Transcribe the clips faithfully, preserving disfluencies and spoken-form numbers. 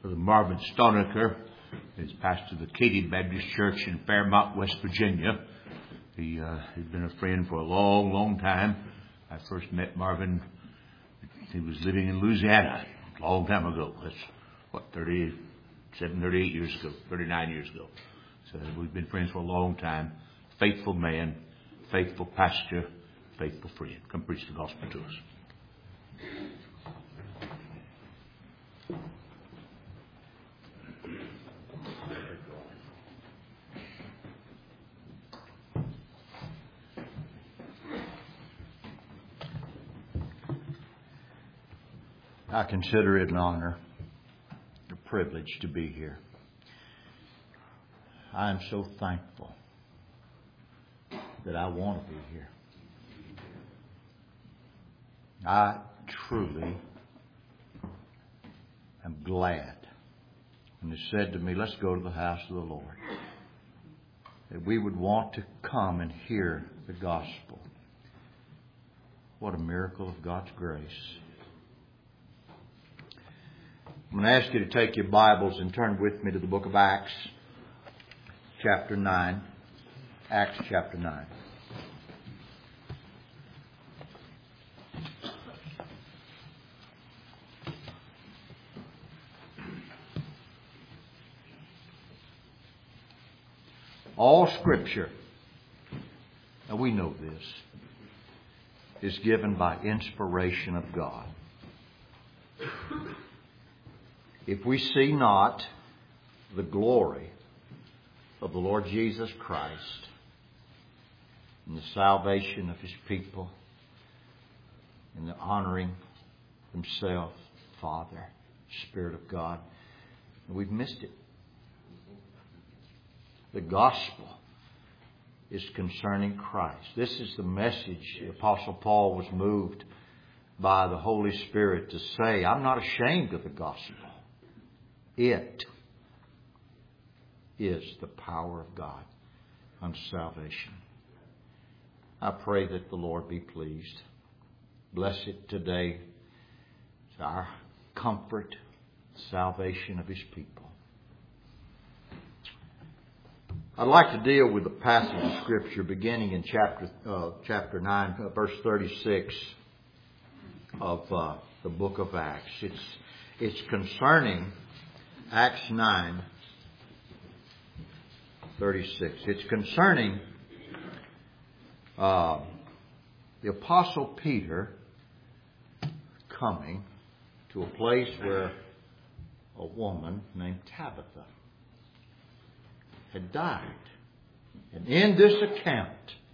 Brother Marvin Stonecker is pastor of the Katy Baptist Church in Fairmont, West Virginia. He, uh, he's been a friend for a long, long time. I first met Marvin, he was living in Louisiana a long time ago. That's, what, thirty-seven, thirty-eight years ago, thirty-nine years ago. So we've been friends for a long time. Faithful man, faithful pastor, faithful friend. Come preach the gospel to us. I consider it an honor, a privilege to be here. I am so thankful that I want to be here. I truly am glad when they said to me, let's go to the house of the Lord, that we would want to come and hear the gospel. What a miracle of God's grace. I'm going to ask you to take your Bibles and turn with me to the book of Acts, chapter nine. Acts chapter nine. All Scripture, and we know this, is given by inspiration of God. If we see not the glory of the Lord Jesus Christ and the salvation of His people and the honoring Himself, Father, Spirit of God, we've missed it. The gospel is concerning Christ. This is the message the Apostle Paul was moved by the Holy Spirit to say, I'm not ashamed of the gospel. It is the power of God unto salvation. I pray that the Lord be pleased. Bless it today. It's our comfort, salvation of His people. I'd like to deal with a passage of Scripture beginning in chapter uh, chapter nine, uh, verse thirty-six of uh, the book of Acts. It's it's concerning Acts nine, thirty-six. It's concerning uh, the Apostle Peter coming to a place where a woman named Tabitha had died. And in this account,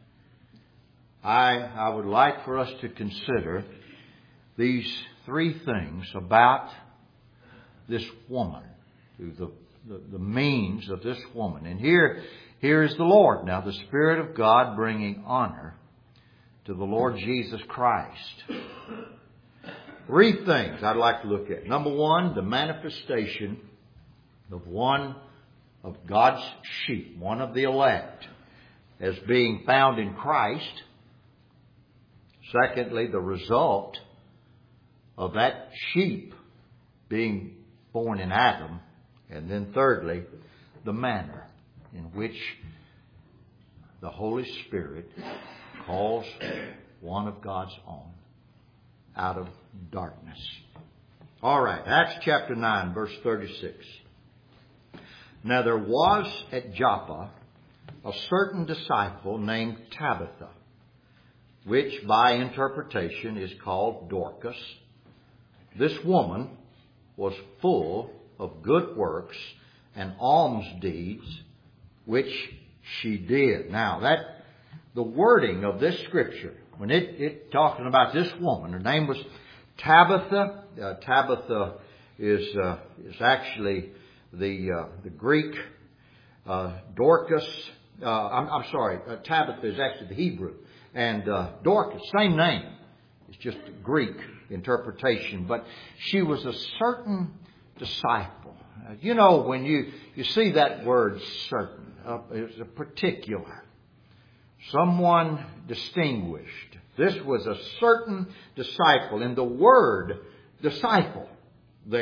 I, I would like for us to consider these three things about this woman. Through the, the, the means of this woman. And here, here is the Lord. Now, the Spirit of God bringing honor to the Lord Jesus Christ. Three things I'd like to look at. Number one, the manifestation of one of God's sheep, one of the elect, as being found in Christ. Secondly, the result of that sheep being born in Adam. And then thirdly, the manner in which the Holy Spirit calls one of God's own out of darkness. All right, Acts chapter nine, verse thirty-six. Now there was at Joppa a certain disciple named Tabitha, which by interpretation is called Dorcas. This woman was full of good works and alms deeds, which she did. Now, that the wording of this scripture, when it, it talking about this woman, her name was Tabitha. Uh, Tabitha is uh, is actually the uh, the Greek uh, Dorcas. Uh, I'm, I'm sorry, uh, Tabitha is actually the Hebrew, and uh, Dorcas, same name. It's just Greek interpretation, but she was a certain disciple. Uh, you know, when you, you see that word certain, uh, it's a particular, someone distinguished. This was a certain disciple. And the word disciple there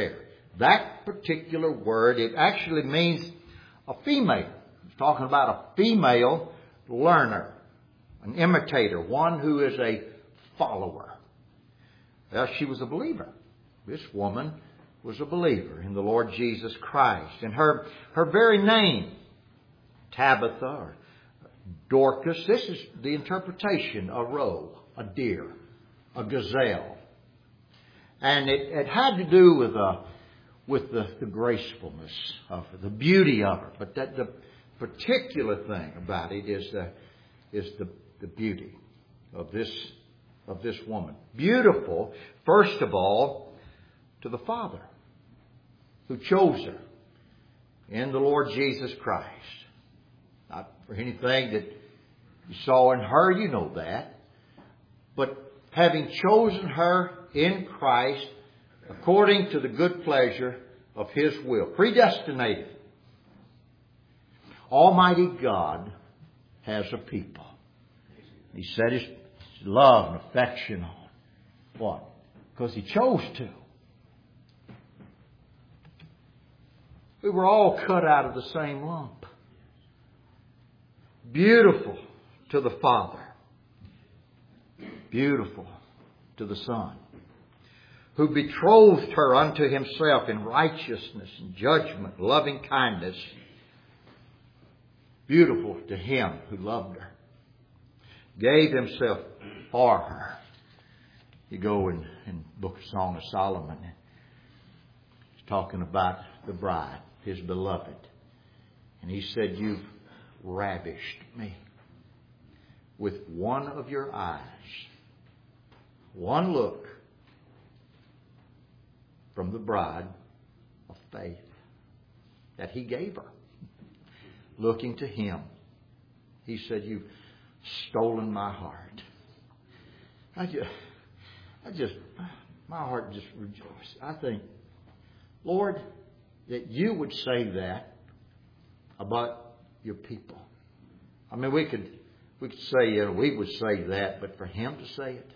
That particular word, it actually means a female. It's talking about a female learner, an imitator, one who is a follower. Well, she was a believer. This woman was a believer in the Lord Jesus Christ. And her, her very name, Tabitha or Dorcas, this is the interpretation, a roe, a deer, a gazelle. And it, it had to do with, uh, with the, the gracefulness of her, the beauty of her. But that the particular thing about it is the, is the, the beauty of this, of this woman. Beautiful, first of all, to the Father who chose her in the Lord Jesus Christ. Not for anything that you saw in her, you know that. But having chosen her in Christ according to the good pleasure of His will, predestinated. Almighty God has a people. He set His love and affection on. What? Because He chose to. We were all cut out of the same lump. Beautiful to the Father. Beautiful to the Son, who betrothed her unto Himself in righteousness and judgment, loving kindness. Beautiful to Him who loved her, gave Himself for her. You go in, in Book of Song of Solomon, he's talking about the bride, His beloved. And He said, you've ravished me with one of your eyes. One look from the bride of faith that He gave her. Looking to Him. He said, you've stolen my heart. I just, I just, my heart just rejoiced. I think, Lord, that you would say that about your people. I mean, we could, we could say, you know, we would say that, but for Him to say it.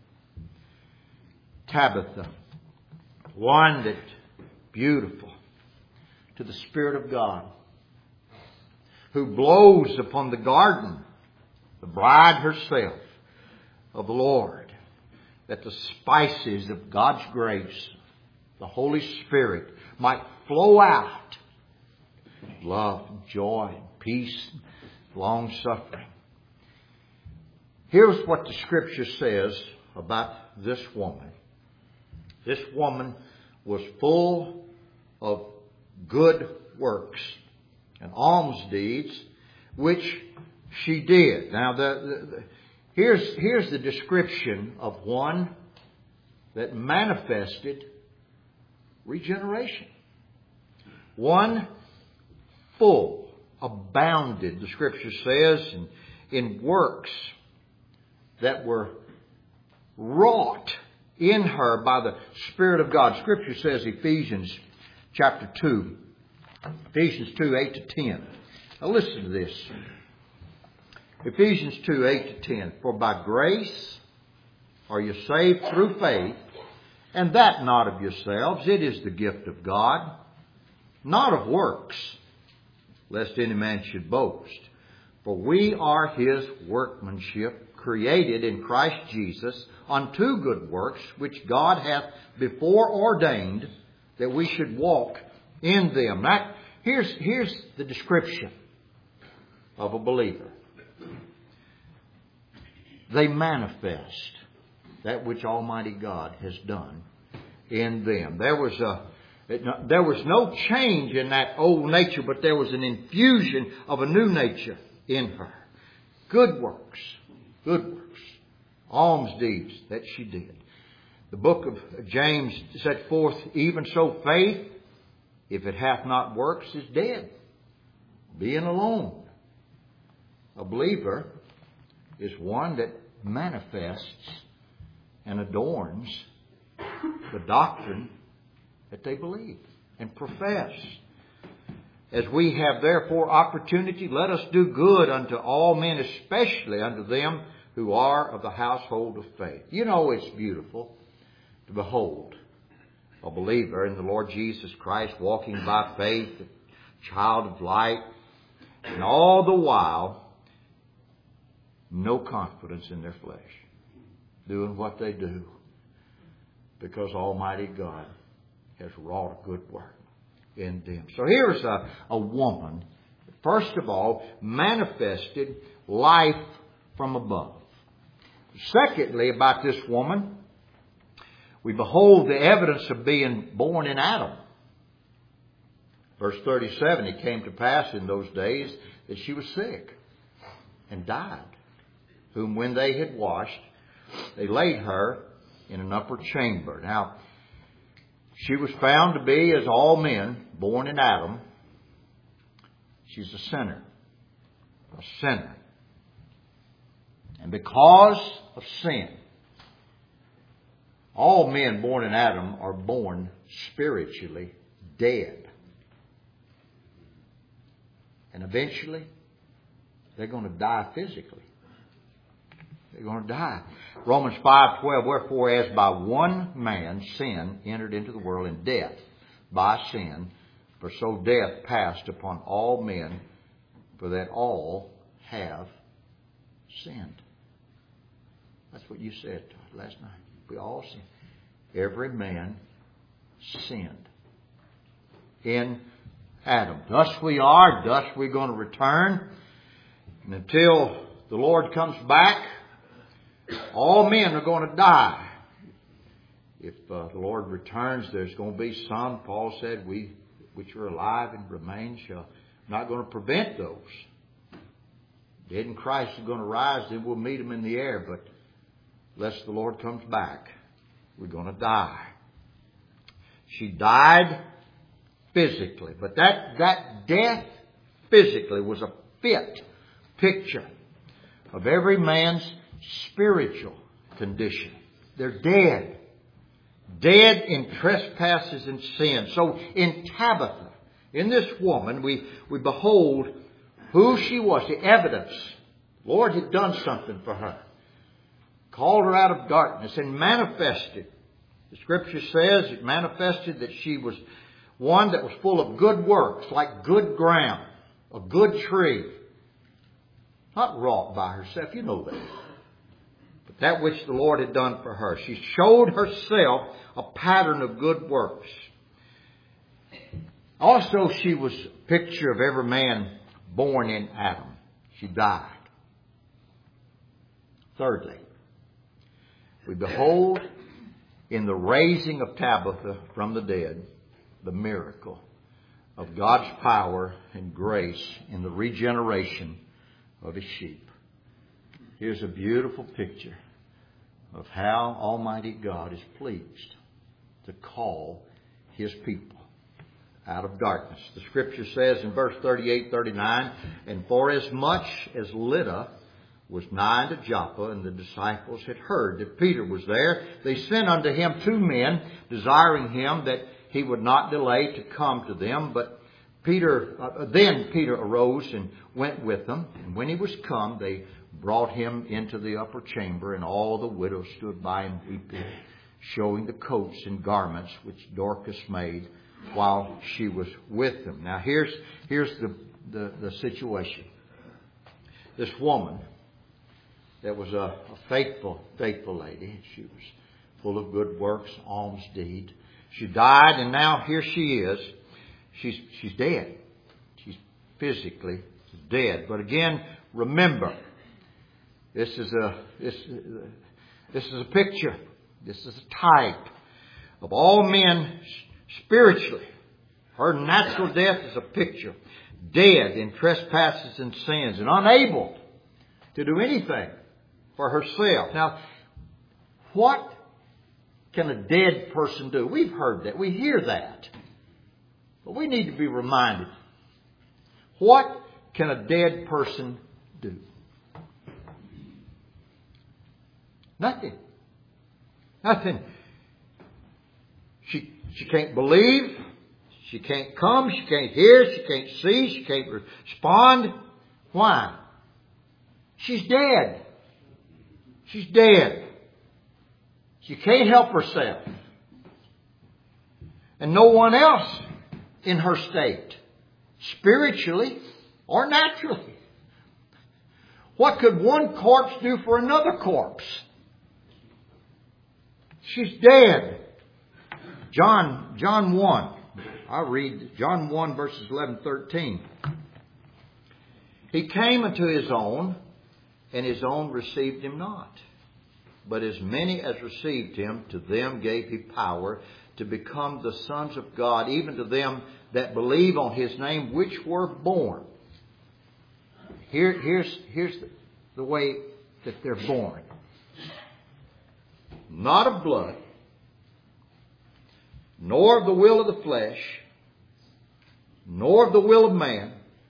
Tabitha, one that beautiful to the Spirit of God, who blows upon the garden, the bride herself of the Lord, that the spices of God's grace, the Holy Spirit, might flow out. Love, joy, peace, long suffering. Here's what the Scripture says about this woman. This woman was full of good works and alms deeds, which she did. Now, the, the, the, here's, here's the description of one that manifested regeneration. One full, abounded, the Scripture says, in, in works that were wrought in her by the Spirit of God. Scripture says, Ephesians chapter two, Ephesians two, eight to ten. Now listen to this. Ephesians two, eight to ten. For by grace are you saved through faith, and that not of yourselves. It is the gift of God, not of works, lest any man should boast. For we are His workmanship, created in Christ Jesus unto good works, which God hath before ordained that we should walk in them. Now, here's, here's the description of a believer. They manifest that which Almighty God has done in them. There was a It, there was no change in that old nature, but there was an infusion of a new nature in her. Good works. Good works. Alms deeds that she did. The book of James set forth, even so faith, if it hath not works, is dead, being alone. A believer is one that manifests and adorns the doctrine that they believe and profess. As we have therefore opportunity, let us do good unto all men, especially unto them who are of the household of faith. You know, it's beautiful to behold a believer in the Lord Jesus Christ, walking by faith, a child of light, and all the while, no confidence in their flesh, doing what they do because Almighty God has wrought a good work in them. So here's a, a woman, first of all, manifested life from above. Secondly, about this woman, we behold the evidence of being born in Adam. Verse thirty-seven, it came to pass in those days that she was sick and died, whom when they had washed, they laid her in an upper chamber. Now, she was found to be, as all men born in Adam, she's a sinner. A sinner. And because of sin, all men born in Adam are born spiritually dead. And eventually, they're going to die physically. They're going to die. Romans five twelve, wherefore as by one man sin entered into the world, and death by sin, for so death passed upon all men, for that all have sinned. That's what you said last night. We all sinned. Every man sinned in Adam. Thus we are, thus we're going to return. And until the Lord comes back, all men are going to die. If uh, the Lord returns, there's going to be some, Paul said, we which are alive and remain shall not going to prevent those. Dead in Christ is going to rise, then we'll meet Him in the air. But unless the Lord comes back, we're going to die. She died physically. But that, that death physically was a fit picture of every man's spiritual condition. They're dead. Dead in trespasses and sin. So in Tabitha, in this woman, we, we behold who she was, the evidence. The Lord had done something for her. Called her out of darkness and manifested. The Scripture says it manifested that she was one that was full of good works, like good ground, a good tree. Not wrought by herself, you know that. But that which the Lord had done for her. She showed herself a pattern of good works. Also, she was a picture of every man born in Adam. She died. Thirdly, we behold in the raising of Tabitha from the dead the miracle of God's power and grace in the regeneration of His sheep. Here's a beautiful picture of how Almighty God is pleased to call His people out of darkness. The Scripture says in verse thirty-eight, thirty-nine, and for as much as Lydda was nigh unto Joppa, and the disciples had heard that Peter was there, they sent unto him two men, desiring him that he would not delay to come to them. But Peter, uh, then Peter arose and went with them. And when he was come, they brought him into the upper chamber, and all the widows stood by him weeping, showing the coats and garments which Dorcas made while she was with them. Now here's here's the, the, the situation. This woman that was a, a faithful, faithful lady. She was full of good works, alms deed. She died, and now here she is. She's she's dead. She's physically dead. But again, remember, this is a this this is a picture. This is a type of all men spiritually. Her natural death is a picture. Dead in trespasses and sins, and unable to do anything for herself. Now, what can a dead person do? We've heard that. We hear that. But we need to be reminded. What can a dead person do? Nothing. Nothing. She, she can't believe. She can't come. She can't hear. She can't see. She can't respond. Why? She's dead. She's dead. She can't help herself. and no one else in her state, spiritually or naturally. What could one corpse do for another corpse? She's dead. John, John one. I'll read John one verses eleven, thirteen. He came unto his own, and his own received him not. But as many as received him, to them gave he power to become the sons of God, even to them that believe on his name, which were born. Here, here's, here's the, the way that they're born. Not of blood, nor of the will of the flesh, nor of the will of man,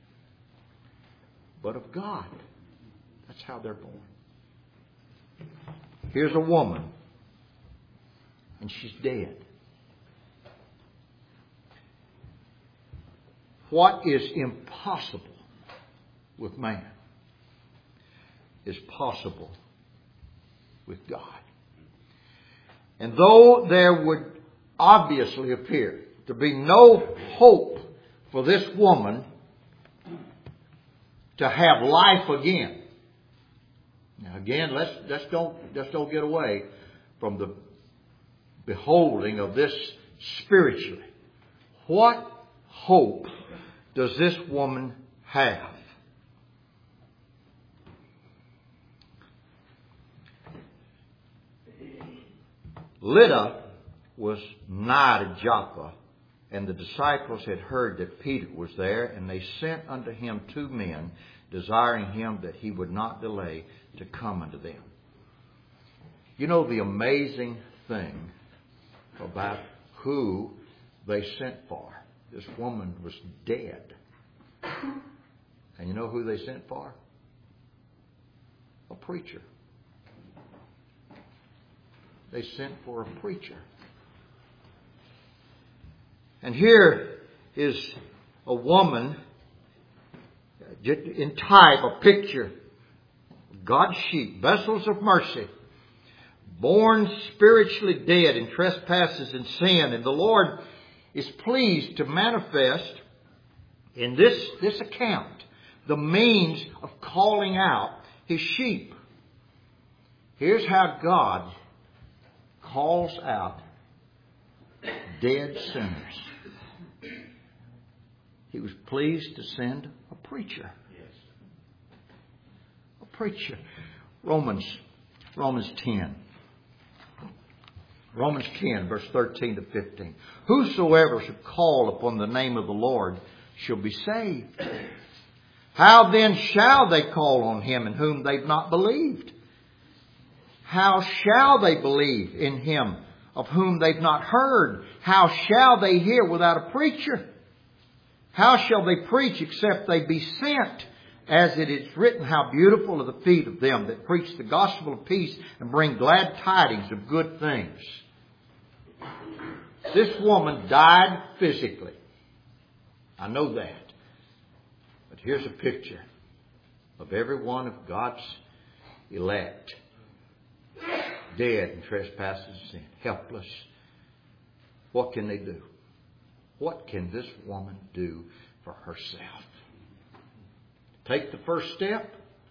but of God. That's how they're born. Here's a woman, and she's dead. What is impossible with man is possible with God. And though there would obviously appear to be no hope for this woman to have life again. Now again, let's, let's, don't, let's don't get away from the beholding of this spiritually. What hope does this woman have? Lydda was nigh to Joppa, and the disciples had heard that Peter was there, and they sent unto him two men, desiring him that he would not delay to come unto them. You know the amazing thing about who they sent for? This woman was dead. And you know who they sent for? A preacher. They sent for a preacher. And here is a woman, in type, a picture, God's sheep, vessels of mercy, born spiritually dead in trespasses and sin. And the Lord is pleased to manifest in this, this account the means of calling out His sheep. Here's how God calls out dead sinners. He was pleased to send a preacher. A preacher. Romans, Romans ten. Romans ten, verse thirteen to fifteen. Whosoever shall call upon the name of the Lord shall be saved. How then shall they call on Him in whom they've not believed? How shall they believe in Him of whom they've not heard? How shall they hear without a preacher? How shall they preach except they be sent? As it is written, how beautiful are the feet of them that preach the gospel of peace and bring glad tidings of good things. This woman died physically. I know that. But here's a picture of every one of God's elect. Dead in trespasses and sin. Helpless. What can they do? What can this woman do for herself? Take the first step?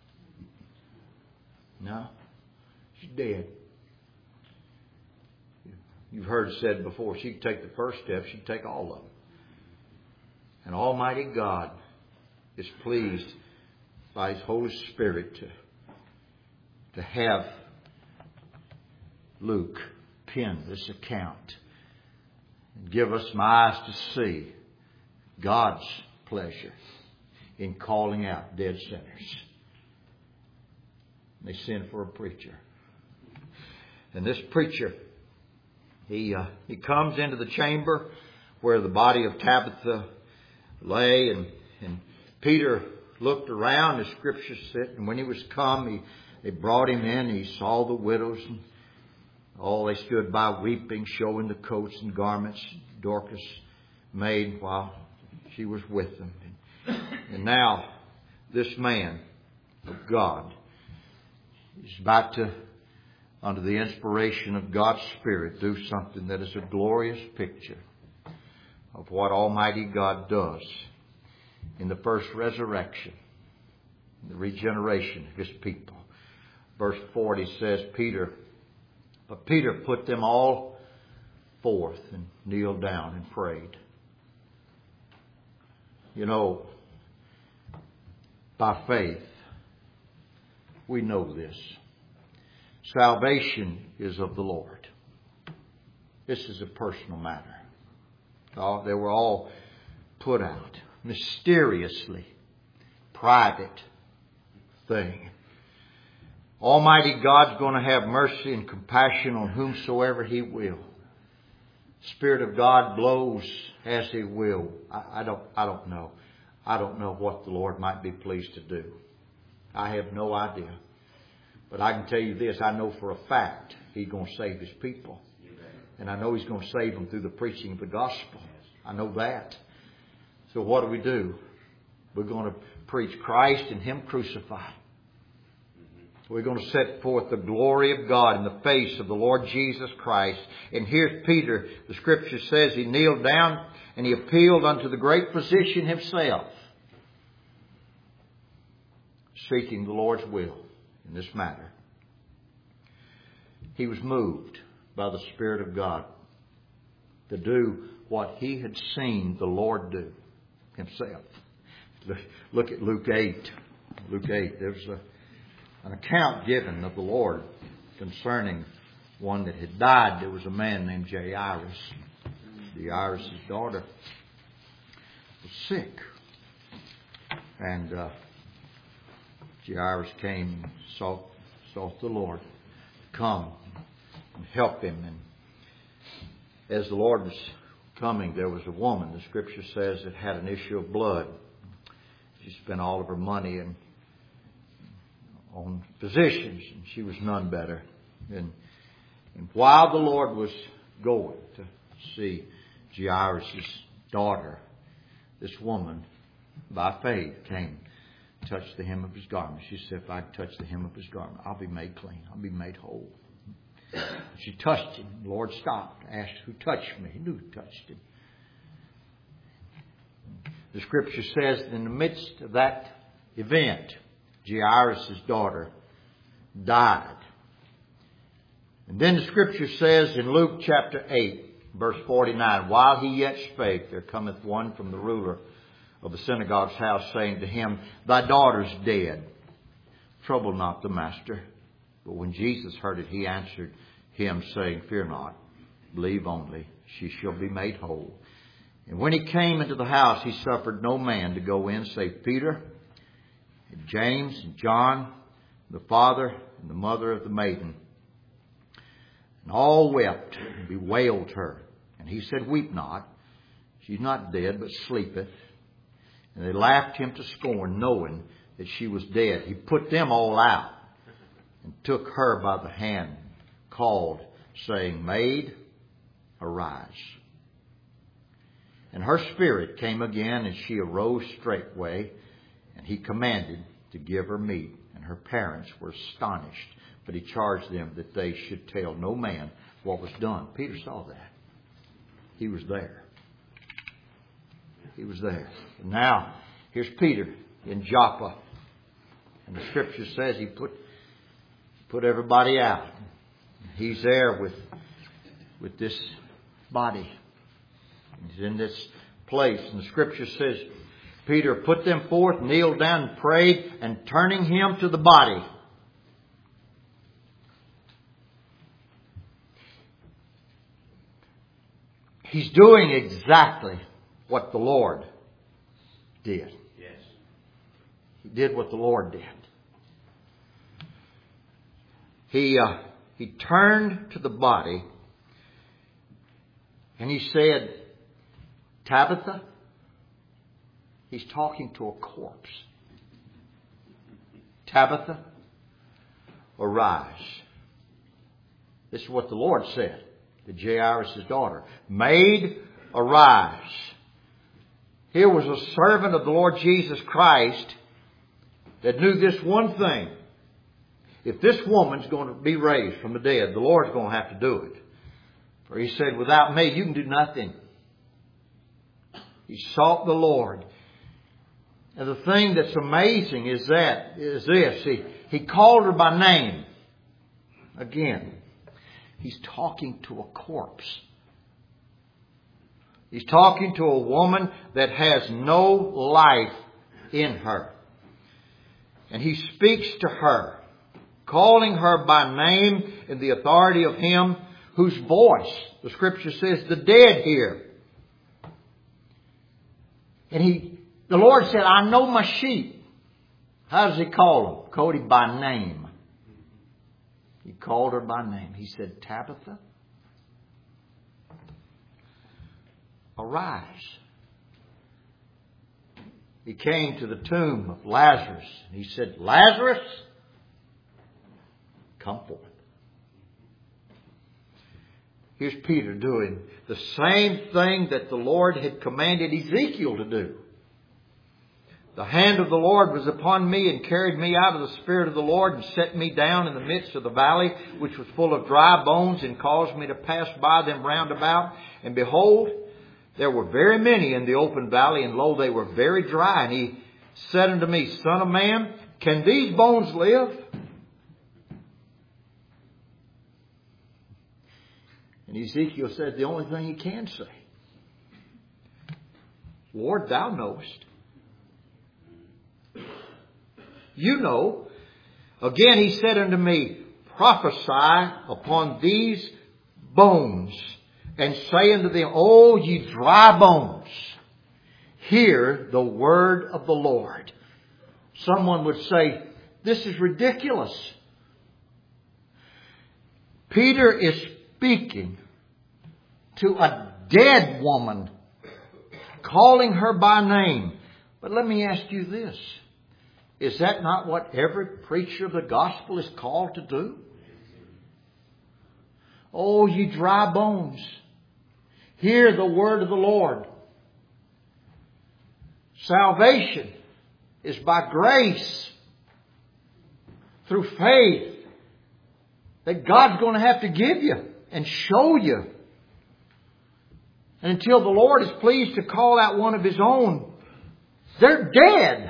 No. She's dead. You've heard it said before, she could take the first step, she'd take all of them. And Almighty God is pleased by His Holy Spirit to, to have Luke pen this account and give us my eyes to see God's pleasure in calling out dead sinners. They send for a preacher. And this preacher, he uh, he comes into the chamber where the body of Tabitha lay, and, and Peter looked around, as Scripture said, and when he was come, he, they brought him in, and he saw the widows, and all they stood by weeping, showing the coats and garments Dorcas made while she was with them. And now, this man of God is about to, under the inspiration of God's Spirit, do something that is a glorious picture of what Almighty God does in the first resurrection, the regeneration of His people. Verse forty says, Peter, but Peter put them all forth and kneeled down and prayed. You know, by faith, we know this. Salvation is of the Lord. This is a personal matter. Oh, they were all put out. Mysteriously. Private thing. Almighty God's going to have mercy and compassion on whomsoever He will. Spirit of God blows as He will. I, I don't, I don't know. I don't know what the Lord might be pleased to do. I have no idea. But I can tell you this, I know for a fact He's going to save His people. And I know He's going to save them through the preaching of the gospel. I know that. So what do we do? We're going to preach Christ and Him crucified. We're going to set forth the glory of God in the face of the Lord Jesus Christ. And here's Peter. The Scripture says he kneeled down and he appealed unto the great physician Himself, seeking the Lord's will in this matter. He was moved by the Spirit of God to do what He had seen the Lord do Himself. Look at Luke eight. Luke eight. There's a, an account given of the Lord concerning one that had died. There was a man named Jairus. Jairus' daughter was sick. And uh, Jairus came and sought, sought the Lord to come and help him. And as the Lord was coming, there was a woman, the Scripture says, that had an issue of blood. She spent all of her money and on physicians, and she was none better. And, and while the Lord was going to see Jairus' daughter, this woman, by faith, came, touched the hem of His garment. She said, if I touch the hem of His garment, I'll be made clean. I'll be made whole. She touched Him. The Lord stopped, asked, who touched me? He knew who touched Him. The Scripture says in the midst of that event, Jairus' daughter died. And then the Scripture says in Luke chapter eight, verse forty-nine, while he yet spake, there cometh one from the ruler of the synagogue's house, saying to him, thy daughter's dead. Trouble not the master. But when Jesus heard it, He answered him, saying, fear not, believe only, she shall be made whole. And when he came into the house, he suffered no man to go in, save Peter, and James, and John, the father and the mother of the maiden. And all wept and bewailed her. And he said, weep not. She's not dead, but sleepeth. And they laughed him to scorn, knowing that she was dead. He put them all out and took her by the hand, called, saying, Maid, arise. And her spirit came again, and she arose straightway, and he commanded to give her meat. And her parents were astonished, but he charged them that they should tell no man what was done. Peter saw that. He was there. He was there. And now, here's Peter in Joppa. And the Scripture says he put put everybody out. He's there with, with this body. He's in this place. And the Scripture says, Peter put them forth, kneeled down and prayed, and turning him to the body. He's doing exactly what the Lord did. Yes. He did what the Lord did. He, uh, he turned to the body and he said, Tabitha, he's talking to a corpse. Tabitha, arise. This is what the Lord said to Jairus' daughter. Maid, arise. Here was a servant of the Lord Jesus Christ that knew this one thing. If this woman's going to be raised from the dead, the Lord's going to have to do it. For He said, without me, you can do nothing. He sought the Lord. And the thing that's amazing is that, is this. He, he called her by name. Again, he's talking to a corpse. He's talking to a woman that has no life in her. And he speaks to her, calling her by name in the authority of Him whose voice, the Scripture says, the dead hear. And he, the Lord said, I know my sheep. How does He call them? Called him by name. He called her by name. He said, Tabitha, arise. He came to the tomb of Lazarus. He said, Lazarus, come forth. Here's Peter doing the same thing that the Lord had commanded Ezekiel to do. The hand of the Lord was upon me and carried me out of the Spirit of the Lord and set me down in the midst of the valley, which was full of dry bones, and caused me to pass by them round about. And behold, there were very many in the open valley, and lo, they were very dry. And He said unto me, Son of man, can these bones live? And Ezekiel said the only thing he can say, Lord, Thou knowest. You know. Again He said unto me, prophesy upon these bones, and say unto them, O ye dry bones, hear the word of the Lord. Someone would say, this is ridiculous. Peter is speaking to a dead woman, calling her by name. But let me ask you this. Is that not what every preacher of the gospel is called to do? Oh, ye dry bones, hear the word of the Lord. Salvation is by grace, through faith, that God's going to have to give you and show you. And until the Lord is pleased to call out one of His own, they're dead.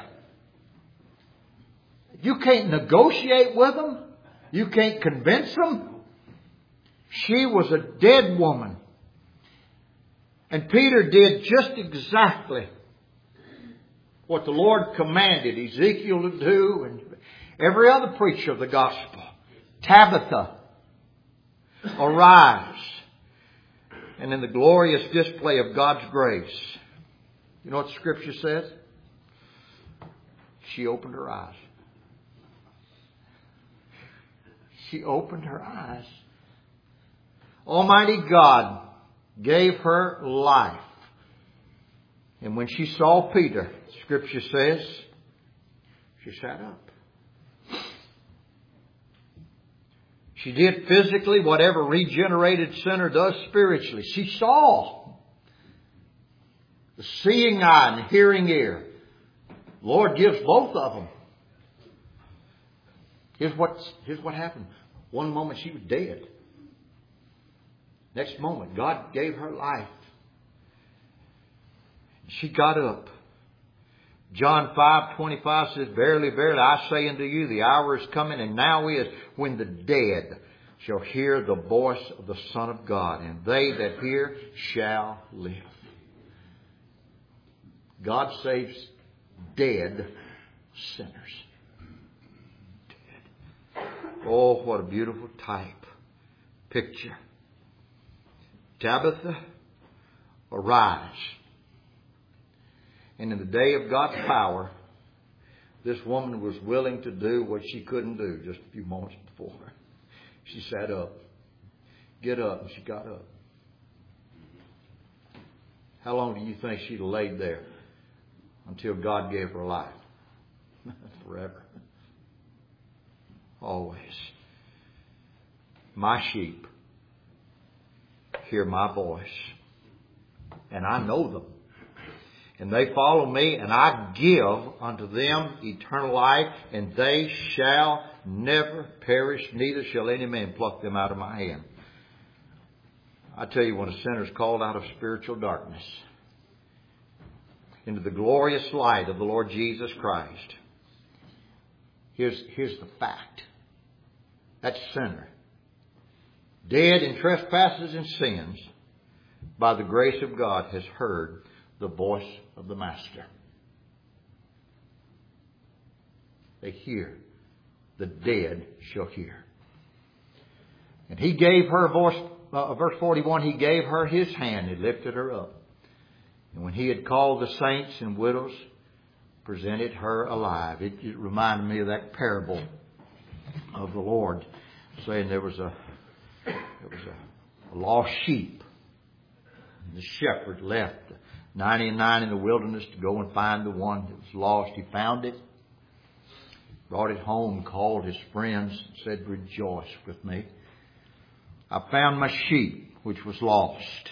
You can't negotiate with them. You can't convince them. She was a dead woman. And Peter did just exactly what the Lord commanded Ezekiel to do and every other preacher of the gospel. Tabitha, arise. And in the glorious display of God's grace, you know what the Scripture says? She opened her eyes. She opened her eyes. Almighty God gave her life. And when she saw Peter, Scripture says, she sat up. She did physically what every regenerated sinner does spiritually. She saw. The seeing eye and the hearing ear. The Lord gives both of them. Here's what, here's what happened. One moment she was dead. Next moment, God gave her life. She got up. John five twenty-five says, Verily, verily, I say unto you, the hour is coming, and now is, when the dead shall hear the voice of the Son of God, and they that hear shall live. God saves dead sinners. Dead. Oh, what a beautiful type, picture. Tabitha, arise. And in the day of God's power, this woman was willing to do what she couldn't do just a few moments before. She sat up. Get up. And she got up. How long do you think she'd have laid there until God gave her life? Forever. Always. My sheep hear my voice, and I know them. And they follow me, and I give unto them eternal life, and they shall never perish, neither shall any man pluck them out of my hand. I tell you, when a sinner is called out of spiritual darkness, into the glorious light of the Lord Jesus Christ. Here's, here's the fact. That sinner, dead in trespasses and sins, by the grace of God, has heard the voice of the Master. They hear. The dead shall hear. And He gave her, voice, uh, verse forty-one, He gave her His hand and lifted her up. And when He had called the saints and widows, presented her alive. It, it reminded me of that parable of the Lord saying there was a there was a, a lost sheep. And the shepherd left ninety-nine in the wilderness to go and find the one that was lost. He found it, brought it home, called his friends, and said, "Rejoice with me. I found my sheep which was lost."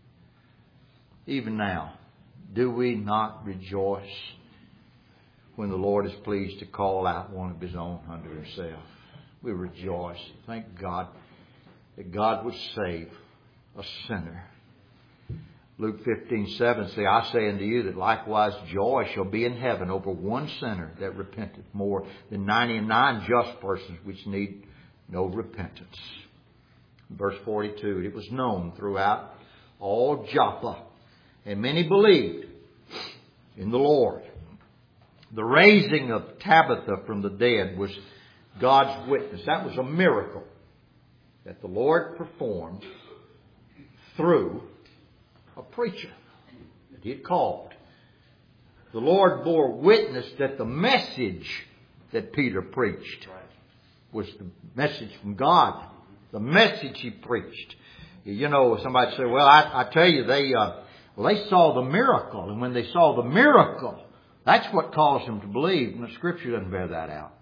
Even now, do we not rejoice when the Lord is pleased to call out one of His own unto Himself? We rejoice. Thank God that God would save a sinner. Luke fifteen seven say, "I say unto you that likewise joy shall be in heaven over one sinner that repenteth, more than ninety-nine just persons which need no repentance." Verse forty-two, "It was known throughout all Joppa, and many believed in the Lord." The raising of Tabitha from the dead was God's witness. That was a miracle that the Lord performed through a preacher that He had called. The Lord bore witness that the message that Peter preached was the message from God. The message he preached. You know, somebody say, "Well, I, I tell you, they uh, well, they saw the miracle, and when they saw the miracle, that's what caused them to believe." And the Scripture doesn't bear that out.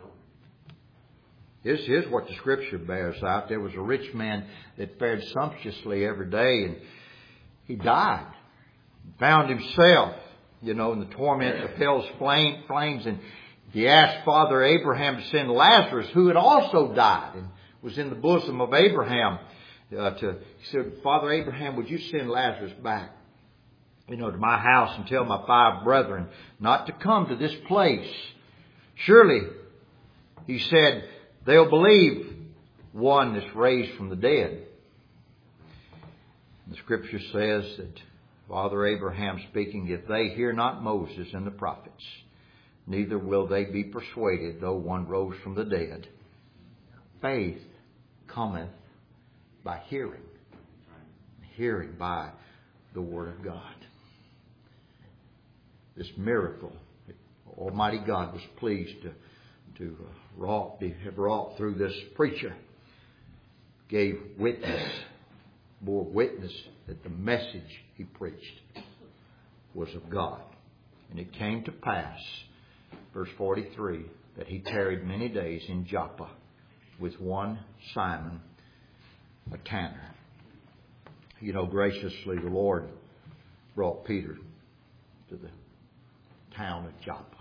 Here's, here's what the Scripture bears out. There was a rich man that fared sumptuously every day, and he died. Found himself, you know, in the torments of hell's flame, flames. And he asked Father Abraham to send Lazarus, who had also died and was in the bosom of Abraham. Uh, to He said, "Father Abraham, would you send Lazarus back, you know, to my house and tell my five brethren not to come to this place? Surely," he said, "they'll believe one that's raised from the dead." The Scripture says that Father Abraham speaking, "If they hear not Moses and the prophets, neither will they be persuaded, though one rose from the dead. Faith cometh by hearing, hearing by the Word of God." This miracle, Almighty God was pleased to, to wrought, have wrought through this preacher, gave witness, bore witness that the message he preached was of God. And it came to pass, verse forty-three, that he tarried many days in Joppa with one Simon, a tanner. You know, graciously the Lord brought Peter to the town of Joppa.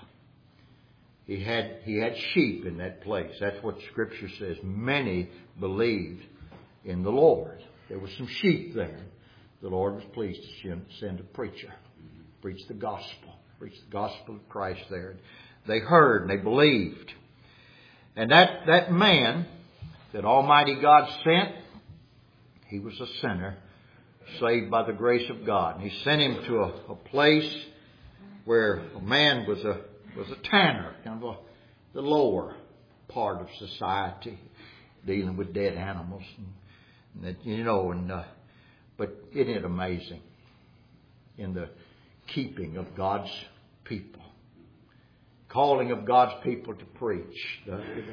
He had he had sheep in that place. That's what Scripture says. Many believed in the Lord. There were some sheep there. The Lord was pleased to send a preacher, preach the gospel, preach the gospel of Christ there. They heard and they believed. And that, that man that Almighty God sent, he was a sinner saved by the grace of God. And He sent him to a, a place where a man was a was a tanner, kind of a, the lower part of society, dealing with dead animals, and, and that, you know. And uh, but isn't it amazing in the keeping of God's people, calling of God's people to preach? The, the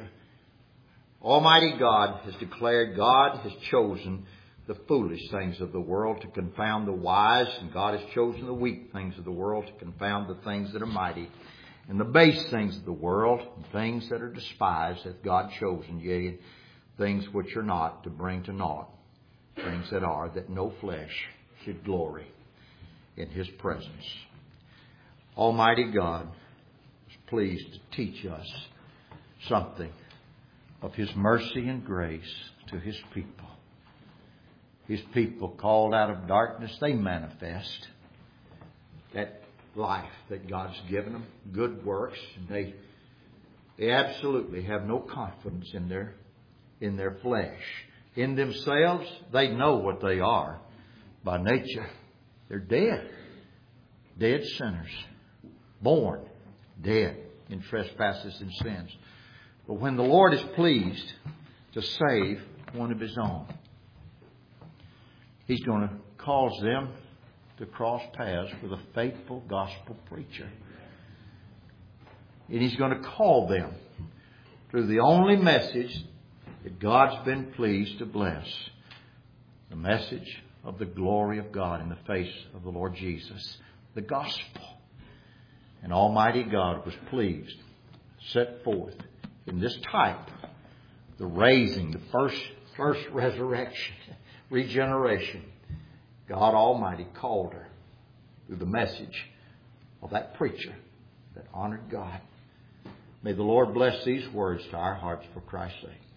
Almighty God has declared, God has chosen the foolish things of the world to confound the wise, and God has chosen the weak things of the world to confound the things that are mighty. And the base things of the world, and things that are despised, hath God chosen, yea, things which are not, to bring to naught things that are, that no flesh should glory in His presence. Almighty God is pleased to teach us something of His mercy and grace to His people. His people called out of darkness, they manifest that life that God's given them, good works, and they they absolutely have no confidence in their in their flesh. In themselves, they know what they are. By nature, they're dead. Dead sinners. Born dead in trespasses and sins. But when the Lord is pleased to save one of His own, He's going to cause them to cross paths with a faithful gospel preacher. And He's going to call them through the only message that God's been pleased to bless. The message of the glory of God in the face of the Lord Jesus. The gospel. And Almighty God was pleased, set forth in this type, the raising, the first, first resurrection, regeneration. God Almighty called her through the message of that preacher that honored God. May the Lord bless these words to our hearts for Christ's sake.